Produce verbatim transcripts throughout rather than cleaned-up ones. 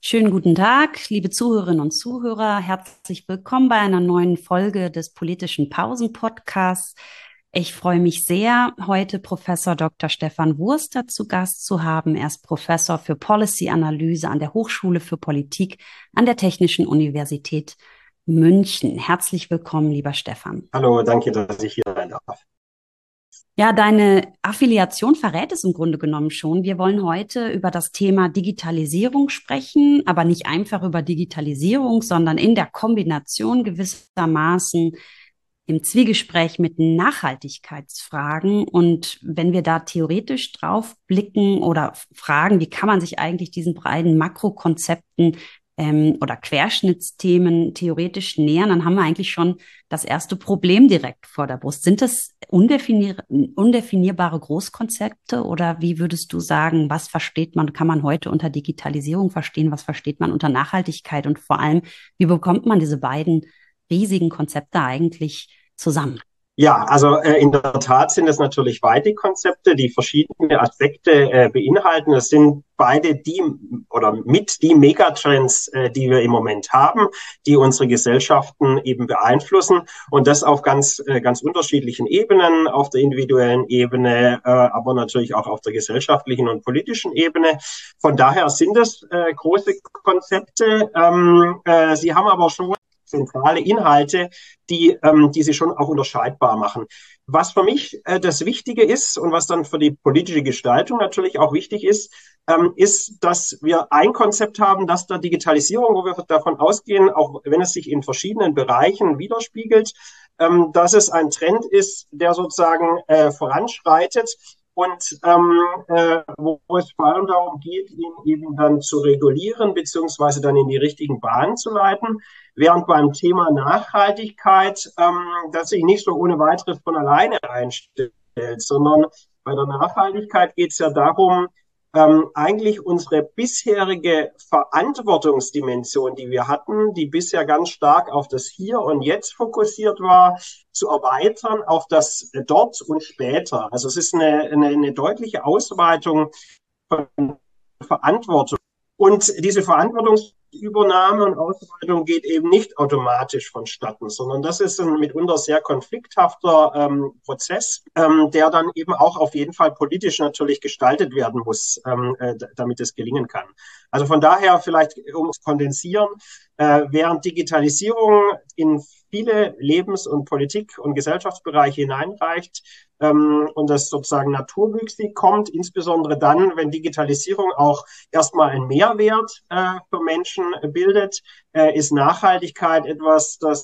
Schönen guten Tag, liebe Zuhörerinnen und Zuhörer. Herzlich willkommen bei einer neuen Folge des Politischen Pausen-Podcasts. Ich freue mich sehr, heute Professor Doktor Stefan Wurster zu Gast zu haben. Er ist Professor für Policy-Analyse an der Hochschule für Politik an der Technischen Universität München. Herzlich willkommen, lieber Stefan. Hallo, danke, dass ich hier sein darf. Ja, deine Affiliation verrät es im Grunde genommen schon. Wir wollen heute über das Thema Digitalisierung sprechen, aber nicht einfach über Digitalisierung, sondern in der Kombination gewissermaßen im Zwiegespräch mit Nachhaltigkeitsfragen. Und wenn wir da theoretisch drauf blicken oder fragen, wie kann man sich eigentlich diesen beiden Makrokonzepten ähm, oder Querschnittsthemen theoretisch nähern, dann haben wir eigentlich schon das erste Problem direkt vor der Brust. Sind das undefinier undefinierbare Großkonzepte oder wie würdest du sagen, was versteht man, kann man heute unter Digitalisierung verstehen, was versteht man unter Nachhaltigkeit und vor allem, wie bekommt man diese beiden riesigen Konzepte eigentlich zusammen? Ja, also äh, in der Tat sind es natürlich beide Konzepte, die verschiedene Aspekte äh, beinhalten. Es sind beide die oder mit die Megatrends, äh, die wir im Moment haben, die unsere Gesellschaften eben beeinflussen und das auf ganz äh, ganz unterschiedlichen Ebenen, auf der individuellen Ebene, äh, aber natürlich auch auf der gesellschaftlichen und politischen Ebene. Von daher sind es äh, große Konzepte. Ähm, äh, sie haben aber schon zentrale Inhalte, die, ähm, die sie schon auch unterscheidbar machen. Was für mich äh, das Wichtige ist und was dann für die politische Gestaltung natürlich auch wichtig ist, ähm, ist, dass wir ein Konzept haben, das der Digitalisierung, wo wir davon ausgehen, auch wenn es sich in verschiedenen Bereichen widerspiegelt, ähm, dass es ein Trend ist, der sozusagen äh, voranschreitet und ähm, äh, wo, wo es vor allem darum geht, ihn eben dann zu regulieren, beziehungsweise dann in die richtigen Bahnen zu leiten. Während beim Thema Nachhaltigkeit ähm, das sich nicht so ohne weiteres von alleine einstellt, sondern bei der Nachhaltigkeit geht es ja darum, ähm, eigentlich unsere bisherige Verantwortungsdimension, die wir hatten, die bisher ganz stark auf das Hier und Jetzt fokussiert war, zu erweitern auf das Dort und Später. Also es ist eine, eine, eine deutliche Ausweitung von Verantwortung. Und diese Verantwortungsübernahme und Ausweitung geht eben nicht automatisch vonstatten, sondern das ist ein mitunter sehr konflikthafter ähm, Prozess, ähm, der dann eben auch auf jeden Fall politisch natürlich gestaltet werden muss, ähm, äh, damit es gelingen kann. Also von daher vielleicht, um es kondensieren, äh, während Digitalisierung in viele Lebens- und Politik- und Gesellschaftsbereiche hineinreicht ähm, und das sozusagen naturwüchsig kommt, insbesondere dann, wenn Digitalisierung auch erstmal einen Mehrwert äh, für Menschen bildet, äh, ist Nachhaltigkeit etwas, das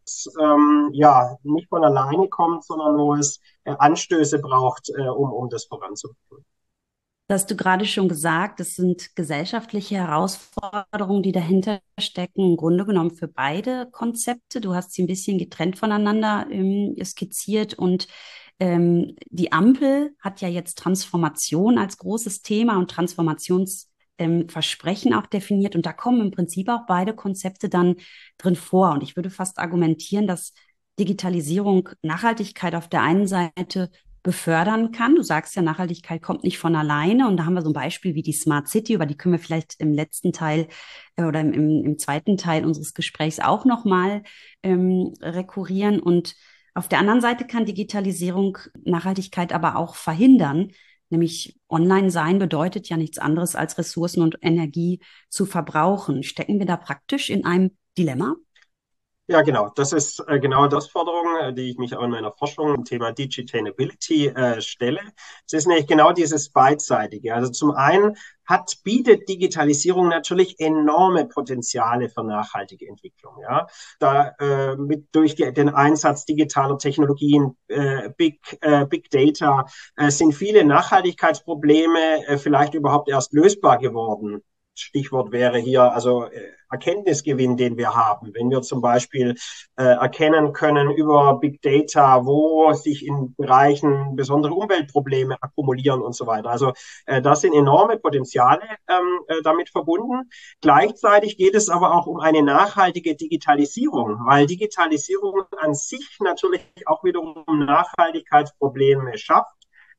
ähm, ja nicht von alleine kommt, sondern wo es äh, Anstöße braucht, äh, um, um das voranzubringen. Das hast du gerade schon gesagt, das sind gesellschaftliche Herausforderungen, die dahinter stecken, im Grunde genommen für beide Konzepte. Du hast sie ein bisschen getrennt voneinander ähm, skizziert und ähm, die Ampel hat ja jetzt Transformation als großes Thema und Transformationsversprechen ähm, auch definiert. Und da kommen im Prinzip auch beide Konzepte dann drin vor. Und ich würde fast argumentieren, dass Digitalisierung Nachhaltigkeit auf der einen Seite befördern kann. Du sagst ja, Nachhaltigkeit kommt nicht von alleine. Und da haben wir so ein Beispiel wie die Smart City, über die können wir vielleicht im letzten Teil äh, oder im, im, im zweiten Teil unseres Gesprächs auch nochmal ähm, rekurrieren. Und auf der anderen Seite kann Digitalisierung Nachhaltigkeit aber auch verhindern. Nämlich online sein bedeutet ja nichts anderes als Ressourcen und Energie zu verbrauchen. Stecken wir da praktisch in einem Dilemma? Ja, genau. Das ist äh, genau das Forderung, äh, die ich mich auch in meiner Forschung im Thema Digitainability äh, stelle. Es ist nämlich genau dieses Beidseitige. Also zum einen hat, bietet Digitalisierung natürlich enorme Potenziale für nachhaltige Entwicklung. Ja, da äh, mit durch die, den Einsatz digitaler Technologien, äh, Big äh, Big Data, äh, sind viele Nachhaltigkeitsprobleme äh, vielleicht überhaupt erst lösbar geworden. Stichwort wäre hier also äh, Erkenntnisgewinn, den wir haben. Wenn wir zum Beispiel äh, erkennen können über Big Data, wo sich in Bereichen besondere Umweltprobleme akkumulieren und so weiter. Also äh, das sind enorme Potenziale ähm, äh, damit verbunden. Gleichzeitig geht es aber auch um eine nachhaltige Digitalisierung, weil Digitalisierung an sich natürlich auch wiederum Nachhaltigkeitsprobleme schafft.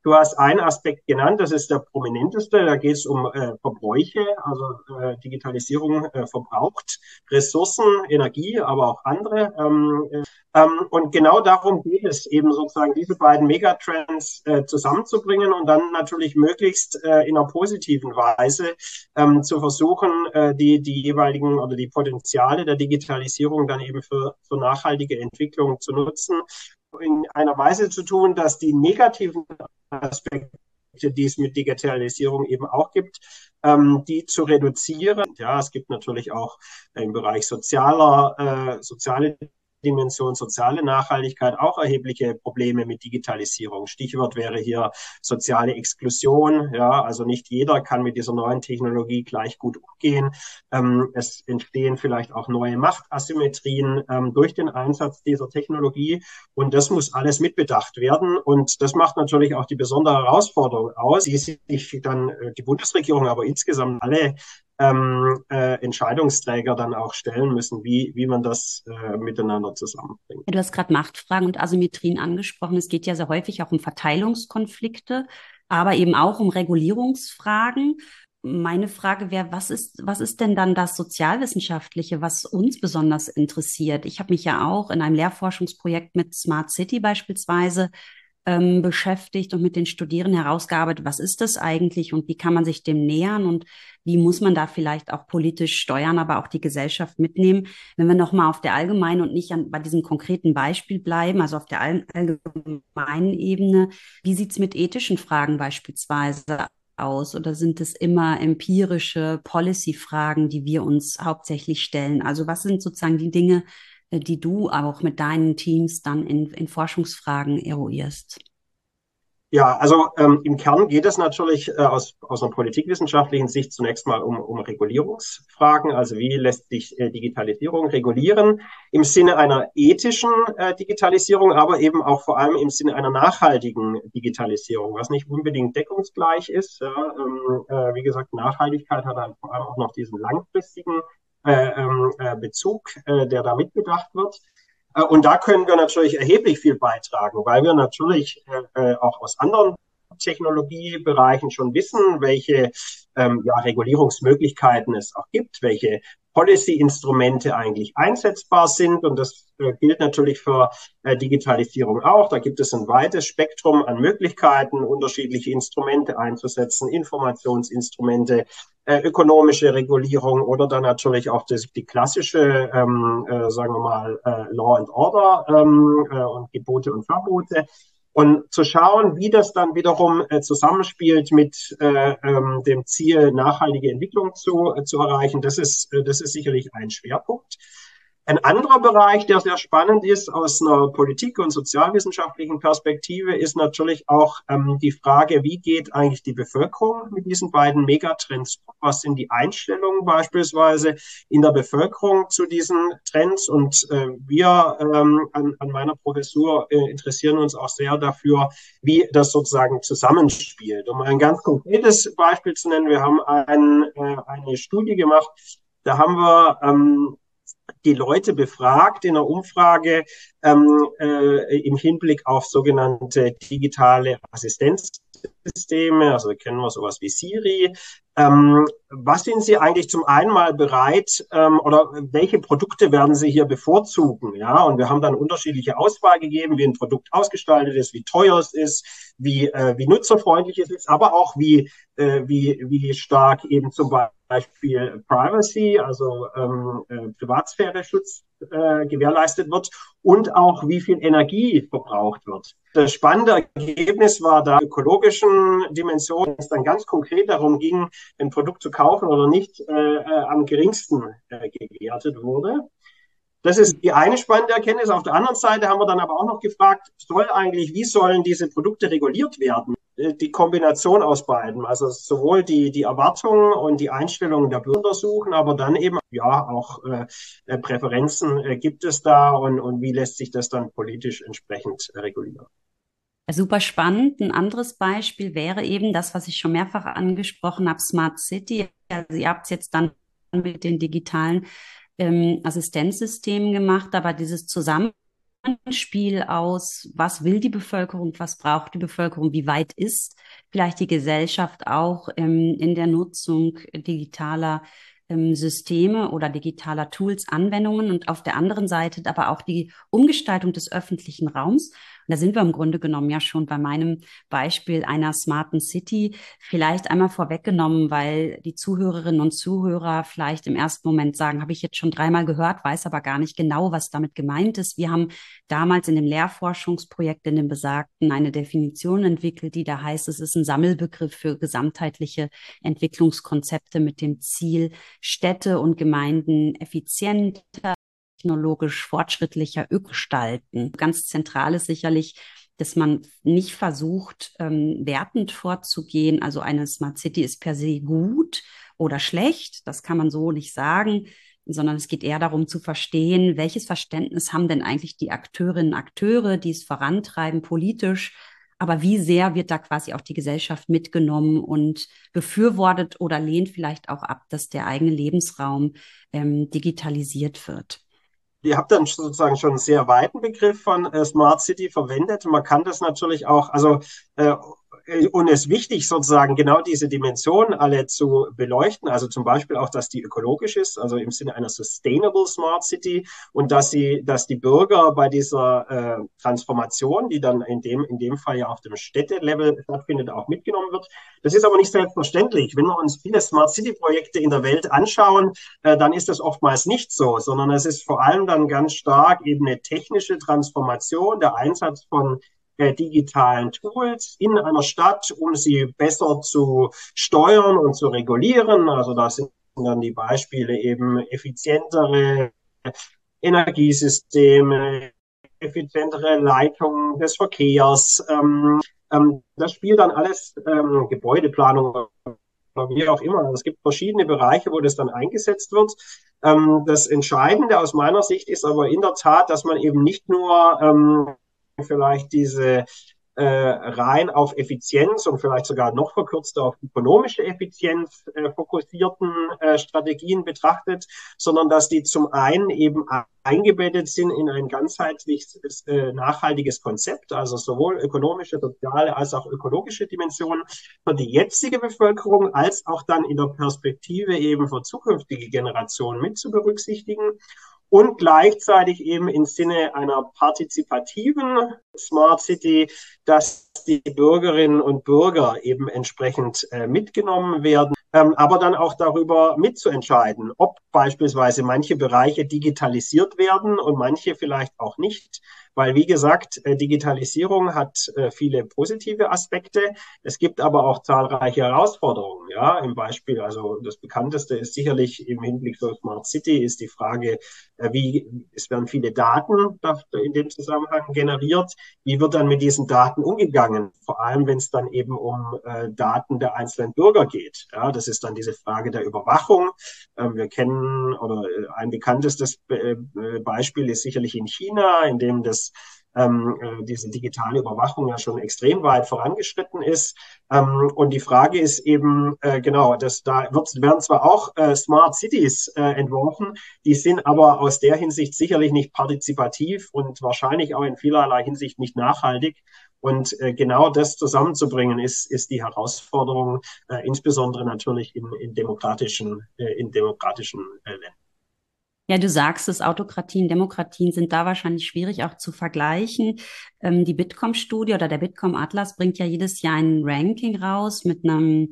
Du hast einen Aspekt genannt, das ist der prominenteste, da geht es um äh, Verbräuche, also äh, Digitalisierung äh, verbraucht Ressourcen, Energie, aber auch andere. Ähm, äh, ähm, und genau darum geht es eben sozusagen, diese beiden Megatrends äh, zusammenzubringen und dann natürlich möglichst äh, in einer positiven Weise ähm, zu versuchen, äh, die, die jeweiligen oder die Potenziale der Digitalisierung dann eben für, für nachhaltige Entwicklung zu nutzen, in einer Weise zu tun, dass die negativen Aspekte, die es mit Digitalisierung eben auch gibt, ähm, die zu reduzieren. Ja, es gibt natürlich auch im Bereich sozialer, äh, soziale Dimension, soziale Nachhaltigkeit auch erhebliche Probleme mit Digitalisierung. Stichwort wäre hier soziale Exklusion. Ja, also nicht jeder kann mit dieser neuen Technologie gleich gut umgehen. Ähm, es entstehen vielleicht auch neue Machtasymmetrien ähm, durch den Einsatz dieser Technologie. Und das muss alles mitbedacht werden. Und das macht natürlich auch die besondere Herausforderung aus, die sich dann äh, die Bundesregierung, aber insgesamt alle ähm, äh, Entscheidungsträger dann auch stellen müssen, wie, wie man das äh, miteinander zusammenbringt. Du hast gerade Machtfragen und Asymmetrien angesprochen. Es geht ja sehr häufig auch um Verteilungskonflikte, aber eben auch um Regulierungsfragen. Meine Frage wäre, was ist, was ist denn dann das Sozialwissenschaftliche, was uns besonders interessiert? Ich habe mich ja auch in einem Lehrforschungsprojekt mit Smart City beispielsweise ähm, beschäftigt und mit den Studierenden herausgearbeitet, was ist das eigentlich und wie kann man sich dem nähern und wie muss man da vielleicht auch politisch steuern, aber auch die Gesellschaft mitnehmen. Wenn wir nochmal auf der allgemeinen und nicht an, bei diesem konkreten Beispiel bleiben, also auf der all, allgemeinen Ebene, wie sieht's mit ethischen Fragen beispielsweise aus? Oder sind es immer empirische Policy-Fragen, die wir uns hauptsächlich stellen? Also was sind sozusagen die Dinge, äh, die du aber auch mit deinen Teams dann in, in Forschungsfragen eruierst? Ja, also ähm, im Kern geht es natürlich äh, aus, aus einer politikwissenschaftlichen Sicht zunächst mal um, um Regulierungsfragen. Also wie lässt sich äh, Digitalisierung regulieren im Sinne einer ethischen äh, Digitalisierung, aber eben auch vor allem im Sinne einer nachhaltigen Digitalisierung, was nicht unbedingt deckungsgleich ist. Ja, ähm, äh, wie gesagt, Nachhaltigkeit hat halt vor allem auch noch diesen langfristigen äh, ähm, äh, Bezug, äh, der da mitbedacht wird. Und da können wir natürlich erheblich viel beitragen, weil wir natürlich äh, auch aus anderen Technologiebereichen schon wissen, welche ähm, ja, Regulierungsmöglichkeiten es auch gibt, welche Policy-Instrumente eigentlich einsetzbar sind. Und das äh, gilt natürlich für äh, Digitalisierung auch. Da gibt es ein weites Spektrum an Möglichkeiten, unterschiedliche Instrumente einzusetzen, Informationsinstrumente, äh, ökonomische Regulierung oder dann natürlich auch das, die klassische, ähm, äh, sagen wir mal, äh, Law and Order ähm, äh, und Gebote und Verbote. Und zu schauen, wie das dann wiederum äh, zusammenspielt mit äh, ähm, dem Ziel, nachhaltige Entwicklung zu, äh, zu erreichen, das ist, äh, das ist sicherlich ein Schwerpunkt. Ein anderer Bereich, der sehr spannend ist aus einer politik- und sozialwissenschaftlichen Perspektive, ist natürlich auch ähm, die Frage, wie geht eigentlich die Bevölkerung mit diesen beiden Megatrends um? Was sind die Einstellungen beispielsweise in der Bevölkerung zu diesen Trends? Und äh, wir ähm, an, an meiner Professur äh, interessieren uns auch sehr dafür, wie das sozusagen zusammenspielt. Um ein ganz konkretes Beispiel zu nennen, wir haben ein, äh, eine Studie gemacht, da haben wir ähm, die Leute befragt in einer Umfrage ähm, äh, im Hinblick auf sogenannte digitale Assistenzsysteme, also kennen wir sowas wie Siri. Ähm, was sind Sie eigentlich zum einen mal bereit ähm, oder welche Produkte werden Sie hier bevorzugen? Ja, und wir haben dann unterschiedliche Auswahl gegeben, wie ein Produkt ausgestaltet ist, wie teuer es ist, wie, äh, wie nutzerfreundlich es ist, aber auch wie, äh, wie, wie stark eben zum Beispiel Privacy, also ähm, äh, Privatsphäre-Schutz äh, gewährleistet wird und auch wie viel Energie verbraucht wird. Das spannende Ergebnis war da ökologischen Dimensionen, es dann ganz konkret darum ging, ein Produkt zu kaufen oder nicht, äh, äh, am geringsten äh, gewertet wurde. Das ist die eine spannende Erkenntnis. Auf der anderen Seite haben wir dann aber auch noch gefragt, soll eigentlich, wie sollen diese Produkte reguliert werden? Die Kombination aus beiden, also sowohl die, die Erwartungen und die Einstellungen der Bürger suchen, aber dann eben ja auch äh, Präferenzen äh, gibt es da und, und wie lässt sich das dann politisch entsprechend äh, regulieren? Super spannend. Ein anderes Beispiel wäre eben das, was ich schon mehrfach angesprochen habe, Smart City. Also ihr habt es jetzt dann mit den digitalen ähm, Assistenzsystemen gemacht, aber dieses Zusammenspiel Zusammenspiel aus, was will die Bevölkerung, was braucht die Bevölkerung, wie weit ist vielleicht die Gesellschaft auch ähm, in der Nutzung digitaler ähm, Systeme oder digitaler Tools, Anwendungen und auf der anderen Seite aber auch die Umgestaltung des öffentlichen Raums. Und da sind wir im Grunde genommen ja schon bei meinem Beispiel einer smarten City. Vielleicht einmal vorweggenommen, weil die Zuhörerinnen und Zuhörer vielleicht im ersten Moment sagen, habe ich jetzt schon dreimal gehört, weiß aber gar nicht genau, was damit gemeint ist. Wir haben damals in dem Lehrforschungsprojekt, in dem besagten, eine Definition entwickelt, die da heißt, es ist ein Sammelbegriff für gesamtheitliche Entwicklungskonzepte mit dem Ziel, Städte und Gemeinden effizienter, technologisch fortschrittlicher gestalten. Ganz zentral ist sicherlich, dass man nicht versucht, ähm, wertend vorzugehen. Also eine Smart City ist per se gut oder schlecht. Das kann man so nicht sagen, sondern es geht eher darum zu verstehen, welches Verständnis haben denn eigentlich die Akteurinnen und Akteure, die es vorantreiben, politisch, aber wie sehr wird da quasi auch die Gesellschaft mitgenommen und befürwortet oder lehnt vielleicht auch ab, dass der eigene Lebensraum ähm, digitalisiert wird? Ihr habt dann sozusagen schon einen sehr weiten Begriff von äh, Smart City verwendet. Man kann das natürlich auch, also äh, und es ist wichtig sozusagen genau diese Dimensionen alle zu beleuchten. Also zum Beispiel auch, dass die ökologisch ist, also im Sinne einer Sustainable Smart City und dass sie, dass die Bürger bei dieser äh, Transformation, die dann in dem in dem Fall ja auf dem Städtelevel stattfindet, auch mitgenommen wird. Das ist aber nicht selbstverständlich. Wenn wir uns viele Smart City Projekte in der Welt anschauen, äh, dann ist das oftmals nicht so, sondern es ist vor allem dann ganz stark eben eine technische Transformation, der Einsatz von äh, digitalen Tools in einer Stadt, um sie besser zu steuern und zu regulieren. Also da sind dann die Beispiele eben effizientere Energiesysteme, effizientere Leitung des Verkehrs. Ähm, ähm, das spielt dann alles ähm, Gebäudeplanung oder wie auch immer. Also es gibt verschiedene Bereiche, wo das dann eingesetzt wird. Ähm, das Entscheidende aus meiner Sicht ist aber in der Tat, dass man eben nicht nur ähm, vielleicht diese äh, rein auf Effizienz und vielleicht sogar noch verkürzt auf ökonomische Effizienz äh, fokussierten äh, Strategien betrachtet, sondern dass die zum einen eben eingebettet sind in ein ganzheitliches, äh, nachhaltiges Konzept, also sowohl ökonomische, soziale als auch ökologische Dimensionen für die jetzige Bevölkerung als auch dann in der Perspektive eben für zukünftige Generationen mit zu berücksichtigen und gleichzeitig eben im Sinne einer partizipativen Smart City, dass die Bürgerinnen und Bürger eben entsprechend äh, mitgenommen werden, ähm, aber dann auch darüber mitzuentscheiden, ob beispielsweise manche Bereiche digitalisiert werden und manche vielleicht auch nicht. Weil, wie gesagt, äh, Digitalisierung hat äh, viele positive Aspekte. Es gibt aber auch zahlreiche Herausforderungen. Ja, im Beispiel, also das bekannteste ist sicherlich im Hinblick auf Smart City ist die Frage, äh, wie, es werden viele Daten in dem Zusammenhang generiert. Wie wird dann mit diesen Daten umgegangen? Vor allem, wenn es dann eben um äh, Daten der einzelnen Bürger geht. Ja, das ist dann diese Frage der Überwachung. Ähm, wir kennen, oder äh, ein bekanntestes Be Beispiel ist sicherlich in China, in dem das ähm, äh, diese digitale Überwachung ja schon extrem weit vorangeschritten ist. Ähm, und die Frage ist eben, äh, genau, dass da wird, werden zwar auch äh, Smart Cities äh, entworfen, die sind aber aus der Hinsicht sicherlich nicht partizipativ und wahrscheinlich auch in vielerlei Hinsicht nicht nachhaltig. Und äh, genau das zusammenzubringen, ist, ist die Herausforderung, äh, insbesondere natürlich in, in demokratischen, äh, in demokratischen äh, Ländern. Ja, du sagst es, Autokratien, Demokratien sind da wahrscheinlich schwierig auch zu vergleichen. Ähm, die Bitkom-Studie oder der Bitkom-Atlas bringt ja jedes Jahr ein Ranking raus mit einer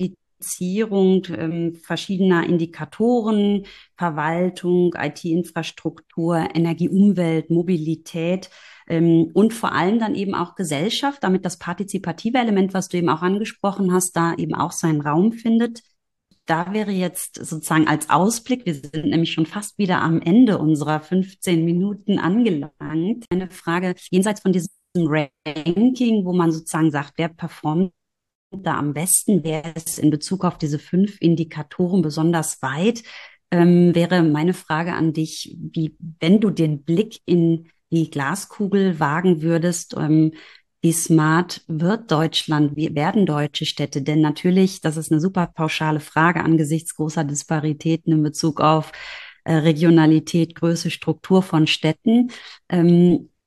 Indizierung ähm, verschiedener Indikatoren, Verwaltung, I T-Infrastruktur, Energie, Umwelt, Mobilität ähm, und vor allem dann eben auch Gesellschaft, damit das partizipative Element, was du eben auch angesprochen hast, da eben auch seinen Raum findet. Da wäre jetzt sozusagen als Ausblick, wir sind nämlich schon fast wieder am Ende unserer fünfzehn Minuten angelangt, eine Frage jenseits von diesem Ranking, wo man sozusagen sagt, wer performt da am besten, wer ist in Bezug auf diese fünf Indikatoren besonders weit, ähm, wäre meine Frage an dich, wie, wenn du den Blick in die Glaskugel wagen würdest, ähm, wie smart wird Deutschland, wie werden deutsche Städte? Denn natürlich, das ist eine super pauschale Frage angesichts großer Disparitäten in Bezug auf äh, Regionalität, Größe, Struktur von Städten. Ähm,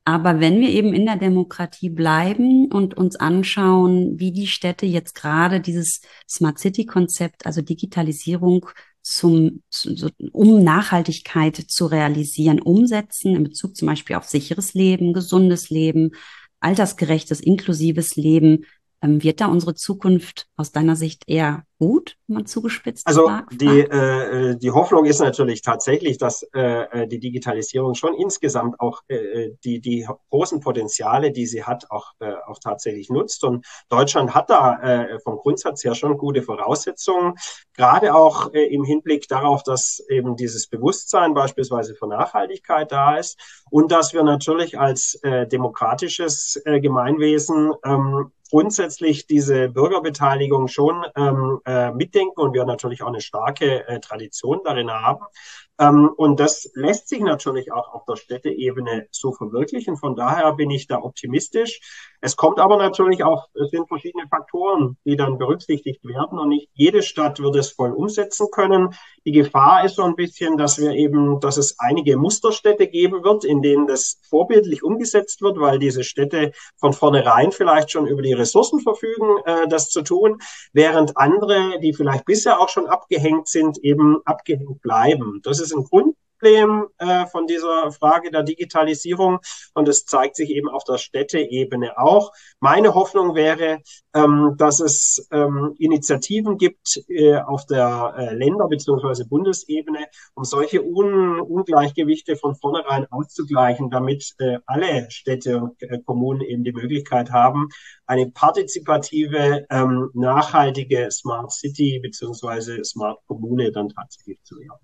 Aber wenn wir eben in der Demokratie bleiben und uns anschauen, wie die Städte jetzt gerade dieses Smart City-Konzept, also Digitalisierung zum, zu, so, um Nachhaltigkeit zu realisieren, umsetzen, in Bezug zum Beispiel auf sicheres Leben, gesundes Leben, altersgerechtes, inklusives Leben, ähm, wird da unsere Zukunft aus deiner Sicht eher gut, wenn man zugespitzt Also die, fragt? äh, die Hoffnung ist natürlich tatsächlich, dass äh, die Digitalisierung schon insgesamt auch äh, die, die großen Potenziale, die sie hat, auch, äh, auch tatsächlich nutzt. Und Deutschland hat da äh, vom Grundsatz her schon gute Voraussetzungen, gerade auch äh, im Hinblick darauf, dass eben dieses Bewusstsein beispielsweise für Nachhaltigkeit da ist und dass wir natürlich als äh, demokratisches äh, Gemeinwesen ähm, grundsätzlich diese Bürgerbeteiligung schon ähm, äh, mitdenken und wir natürlich auch eine starke äh, Tradition darin haben. Ähm, und das lässt sich natürlich auch auf der Städteebene so verwirklichen. Von daher bin ich da optimistisch. Es kommt aber natürlich auch, es sind verschiedene Faktoren, die dann berücksichtigt werden und nicht jede Stadt wird es voll umsetzen können. Die Gefahr ist so ein bisschen, dass wir eben, dass es einige Musterstädte geben wird, in denen das vorbildlich umgesetzt wird, weil diese Städte von vornherein vielleicht schon über die Ressourcen verfügen, äh, das zu tun, während andere, die vielleicht bisher auch schon abgehängt sind, eben abgehängt bleiben. Das ist ein Grundproblem äh, von dieser Frage der Digitalisierung und es zeigt sich eben auf der Städteebene auch. Meine Hoffnung wäre, ähm, dass es ähm, Initiativen gibt äh, auf der äh, Länder- bzw. Bundesebene, um solche Un Ungleichgewichte von vornherein auszugleichen, damit äh, alle Städte und äh, Kommunen eben die Möglichkeit haben, eine partizipative, ähm, nachhaltige Smart City bzw. Smart Kommune dann tatsächlich zu werden.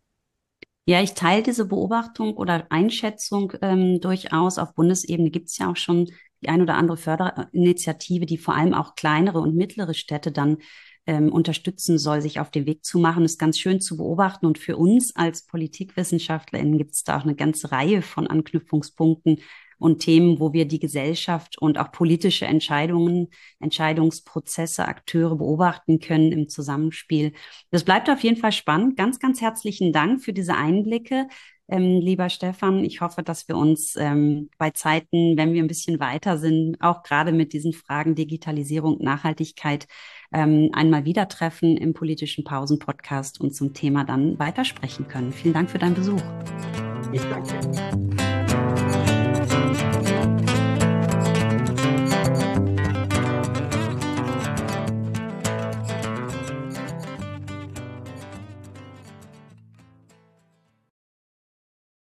Ja, ich teile diese Beobachtung oder Einschätzung ähm, durchaus. Auf Bundesebene gibt es ja auch schon die ein oder andere Förderinitiative, die vor allem auch kleinere und mittlere Städte dann ähm, unterstützen soll, sich auf den Weg zu machen. Das ist ganz schön zu beobachten. Und für uns als PolitikwissenschaftlerInnen gibt es da auch eine ganze Reihe von Anknüpfungspunkten und Themen, wo wir die Gesellschaft und auch politische Entscheidungen, Entscheidungsprozesse, Akteure beobachten können im Zusammenspiel. Das bleibt auf jeden Fall spannend. Ganz, ganz herzlichen Dank für diese Einblicke, ähm, lieber Stefan. Ich hoffe, dass wir uns ähm, bei Zeiten, wenn wir ein bisschen weiter sind, auch gerade mit diesen Fragen Digitalisierung, Nachhaltigkeit, ähm, einmal wieder treffen im politischen Pausen-Podcast und zum Thema dann weitersprechen können. Vielen Dank für deinen Besuch. Ich danke.